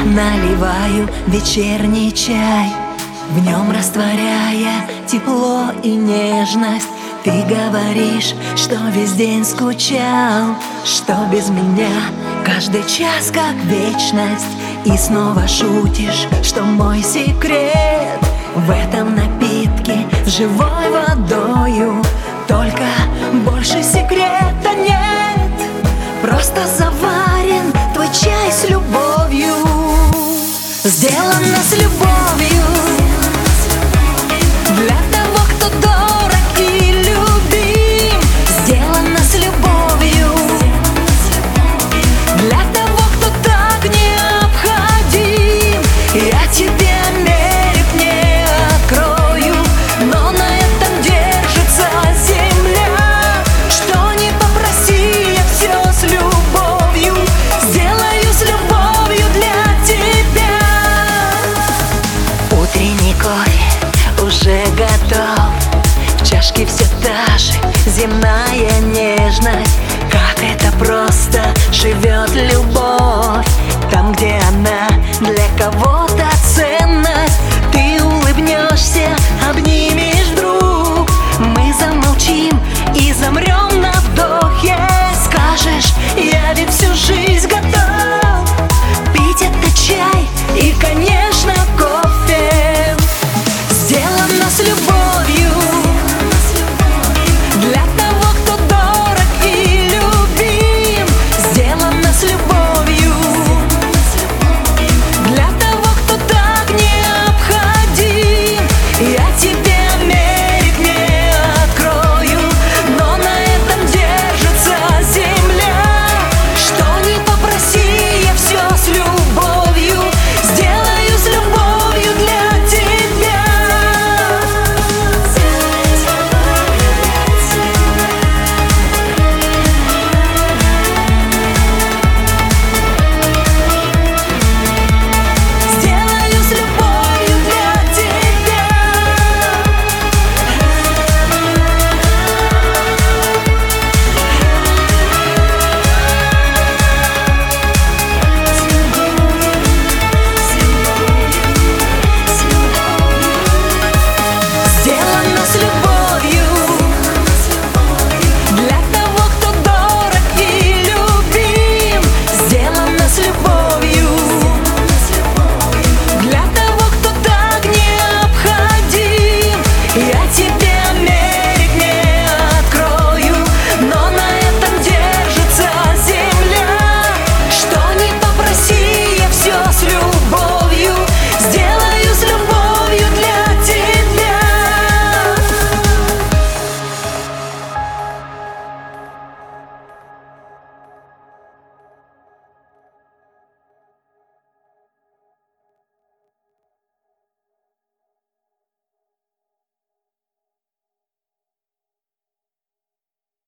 наливаю вечерний чай, в нем растворяя тепло и нежность. Ты говоришь, что весь день скучал, что без меня каждый час как вечность. И снова шутишь, что мой секрет в этом напитке живой водою. Только больше секрета нет, просто заварен твой чай с любовью. Сделано с любовью для того, кто дорог и любим. Сделано с любовью для того, кто так необходим. Я тебе Америк не открою, но на этом держится земля. Что не попроси, я все с любовью сделаю, с любовью для тебя. Утренний кофе уже готов, в чашке все та же земная нежность. Как это просто живет